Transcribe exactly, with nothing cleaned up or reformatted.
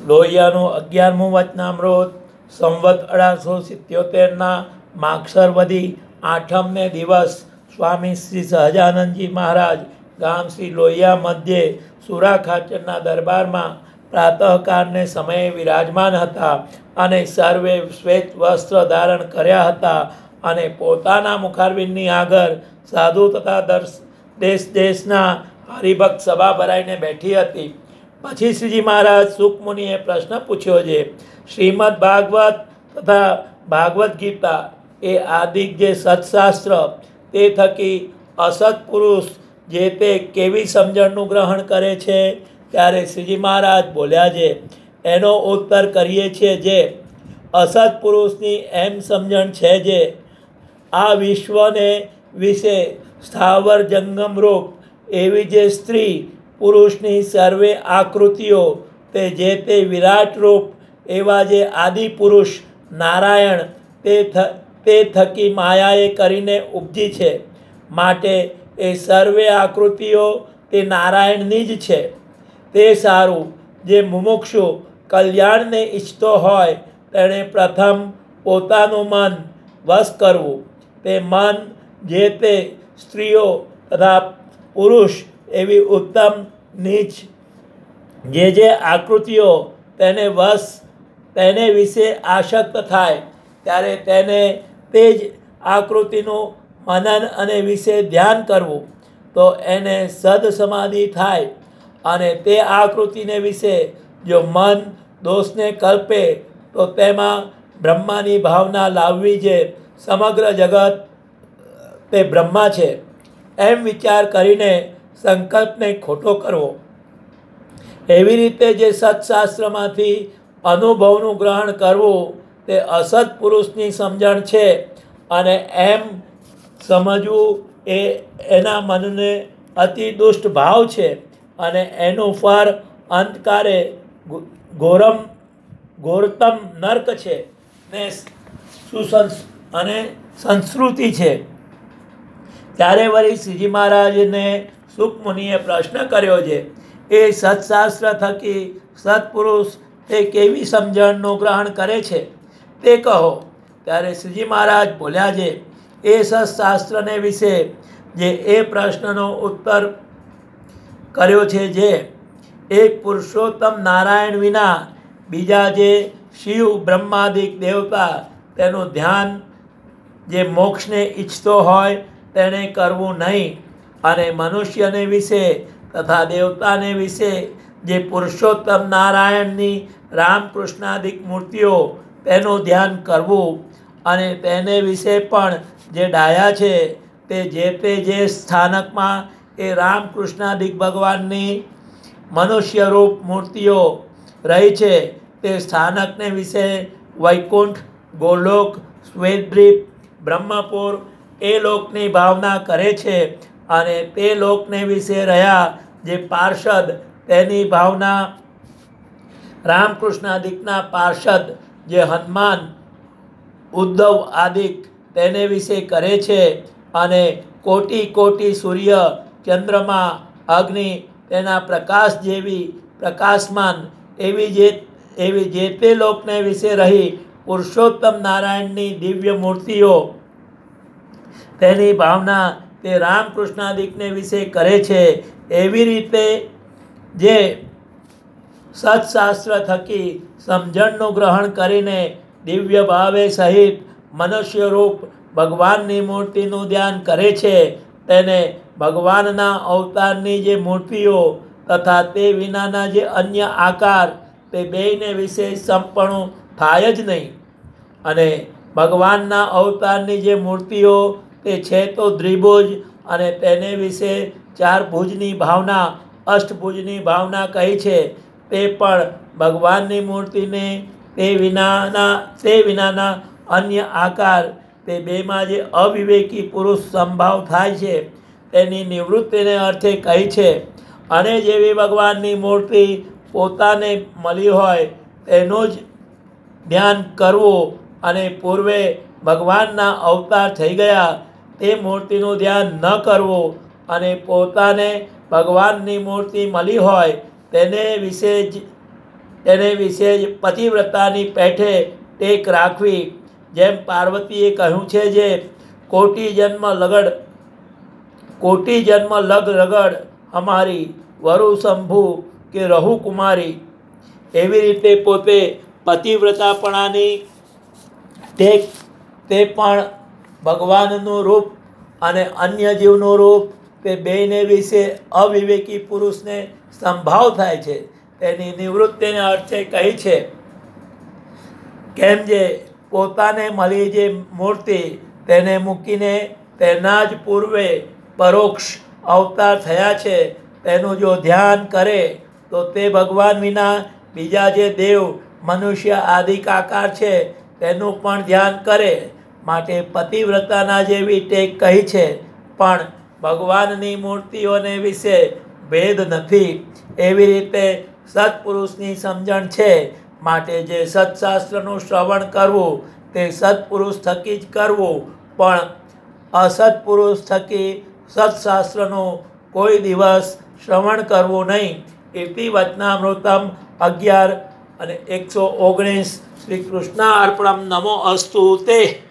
લોહિયાનું અગિયારમું વચનામૃત સંવત અઢારસો સિત્યોતેરના માગસર વધી આઠમને દિવસ સ્વામી શ્રી સહજાનંદજી મહારાજ ગામ શ્રી લોહિયા મધ્યે સુરા ખાચરના દરબારમાં પ્રાતઃકાળને સમયે વિરાજમાન હતા અને સર્વે શ્વેત વસ્ત્ર ધારણ કર્યા હતા અને પોતાના મુખારવિંદની આગળ સાધુ તથા દર્શ દેશ દેશના હરિભક્ત સભા ભરાઈને બેઠી હતી. પછી શ્રીજી મહારાજ સુખમુનિએ પ્રશ્ન પૂછ્યો છે, શ્રીમદ ભાગવત તથા ભાગવદ્ ગીતા એ આદિક જે સત્શાસ્ત્ર તે થકી અસત પુરુષ જે તે કેવી સમજણનું ગ્રહણ કરે છે? ત્યારે શ્રીજી મહારાજ બોલ્યા છે, એનો ઉત્તર કરીએ છીએ જે અસત પુરુષની એમ સમજણ છે જે આ વિશ્વને વિશે સ્થાવર જંગમ રૂપ એવી જે સ્ત્રી પુરુષની સર્વે આકૃતિઓ તે જે તે વિરાટ રૂપ એવા જે આદિ પુરુષ નારાયણ તે તે થકી માયાએ કરીને ઉપજી છે. માટે એ સર્વે આકૃતિઓ તે નારાયણની જ છે. તે સારું જે મુમુક્ષુ કલ્યાણને ઈચ્છતો હોય તેણે પ્રથમ પોતાનું મન વશ કરવું. તે મન જે તે સ્ત્રીઓ તથા પુરુષ એવી ઉત્તમ નીચ જે જે આકૃતિઓ તેને વશ તેને વિશે આસક્ત થાય ત્યારે તેને તે જ આકૃતિનું મનન અને વિશે ધ્યાન કરવું તો એને સદ સમાધિ થાય. અને તે આકૃતિને વિશે જો મન દોષને કલ્પે તો તેમાં બ્રહ્માની ભાવના લાવવી જે સમગ્ર જગત તે બ્રહ્મા છે એમ વિચાર કરીને સંકલ્પને ખોટો કરવો. એવી રીતે જે સત્શાસ્ત્રમાંથી અનુભવનું ગ્રહણ કરવું તે અસત પુરુષની સમજણ છે. અને એમ સમજવું એ એના મનને અતિ દુષ્ટ ભાવ છે અને એનું ફળ અંતકારે ઘોરમ ઘોરતમ નર્ક છે ને સુસંસ અને સંસ્કૃતિ છે. ત્યારે વળી શ્રીજી મહારાજને સુખમુનિએ પ્રશ્ન કર્યો છે, એ સત્શાસ્ત્ર થકી સત્પુરુષ તે કેવી સમજણનું ગ્રહણ કરે છે તે કહો. ત્યારે શ્રીજી મહારાજ બોલ્યા છે, એ સત્શાસ્ત્રને વિશે જે એ પ્રશ્નનો ઉત્તર કર્યો છે જે એક પુરુષોત્તમ નારાયણ વિના બીજા જે શિવ બ્રહ્માદિક દેવતા તેનું ધ્યાન જે મોક્ષને ઈચ્છતો હોય તેણે કરવું નહીં. અને મનુષ્યને વિશે તથા દેવતાને વિશે જે પુરુષોત્તમ નારાયણની રામકૃષ્ણાદિક મૂર્તિઓ તેનું ધ્યાન કરવું. અને તેને વિશે પણ જે ડાયા છે તે જે તે જે સ્થાનકમાં એ રામકૃષ્ણાદિક ભગવાનની મનુષ્યરૂપ મૂર્તિઓ રહી છે તે સ્થાનકને વિશે વૈકુંઠ, ગોલોક, શ્વેતદ્વીપ, બ્રહ્મપુર એ લોકની ભાવના કરે છે. અને તે લોકને વિશે રહ્યા જે પાર્ષદ તેની ભાવના રામકૃષ્ણાદિકના પાર્ષદ જે હનુમાન, ઉદ્ધવ આદિક તેને વિશે કરે છે. અને કોટી કોટી સૂર્ય, ચંદ્રમા, અગ્નિ તેના પ્રકાશ જેવી પ્રકાશમાન એવી જે એવી જે તે લોકને વિશે રહી પુરુષોત્તમ નારાયણની દિવ્ય મૂર્તિઓ તેની ભાવના તે રામકૃષ્ણાદિકને વિશે કરે છે. એવી રીતે જે સત્શાસ્ત્ર થકી સમજણનું ગ્રહણ કરીને દિવ્ય ભાવે સહિત મનુષ્યરૂપ ભગવાનની મૂર્તિનું ધ્યાન કરે છે તેને ભગવાનના અવતારની જે મૂર્તિઓ તથા તે વિનાના જે અન્ય આકાર તે બેયને વિશે સંપણું થાય જ નહીં. અને ભગવાનના અવતારની જે મૂર્તિઓ તે છે તો દ્વિભુજ અને તેને વિશે ચાર ભુજની ભાવના અષ્ટભુજની ભાવના કહી છે. તે પણ ભગવાનની મૂર્તિને તે વિનાના તે વિનાના અન્ય આકાર તે બેમાં જે અવિવેકી પુરુષ સંભાવ થાય છે તેની નિવૃત્તિને અર્થે કહી છે. અને જેવી ભગવાનની મૂર્તિ પોતાને મળી હોય તેનું જ ધ્યાન કરવું. અને પૂર્વે ભગવાનના અવતાર થઈ ગયા તે મૂર્તિનું ધ્યાન ન કરવું. અને પોતાને ભગવાનની મૂર્તિ મળી હોય તેને વિશે જ તેને વિશે જ પતિવ્રતાની પેઠે ટેક રાખવી. જેમ પાર્વતીએ કહ્યું છે, જે કોટી જન્મ લગડ કોટી જન્મ લગ રગડ અમારી વરુ શંભુ કે રહુ કુમારી. એવી રીતે પોતે પતિવ્રતાપણાની ટેક તે પણ ભગવાનનું રૂપ અને અન્ય જીવનું રૂપ, તે બેયને વિશે અવિવેકી પુરુષને સંભાવ થાય છે. તેની નિવૃત્તિને અર્થે કહી છે. કેમ જે પોતાને મળી જે મૂર્તિ તેને મૂકીને તેના જ પૂર્વે પરોક્ષ અવતાર થયા છે, તેનું જો ધ્યાન કરે તો તે ભગવાન વિના બીજા જે દેવ મનુષ્ય આદિ આકાર છે તેનું પણ ધ્યાન કરે. માટે પતિવ્રતાના જેવી ટેક કહી છે, પણ ભગવાનની મૂર્તિઓને વિશે ભેદ નથી. એવી રીતે સત્પુરુષની સમજણ છે. માટે જે સત્શાસ્ત્રનું શ્રવણ કરવું તે સત્પુરુષ થકી જ કરવું, પણ અસત્પુરુષ થકી સત્શાસ્ત્રનું કોઈ દિવસ શ્રવણ કરવું નહીં. ઇતિ વચનામૃતમ અગિયાર અને એકસો ઓગણીસ. શ્રી કૃષ્ણ અર્પણમ. નમો અસ્તુ તે.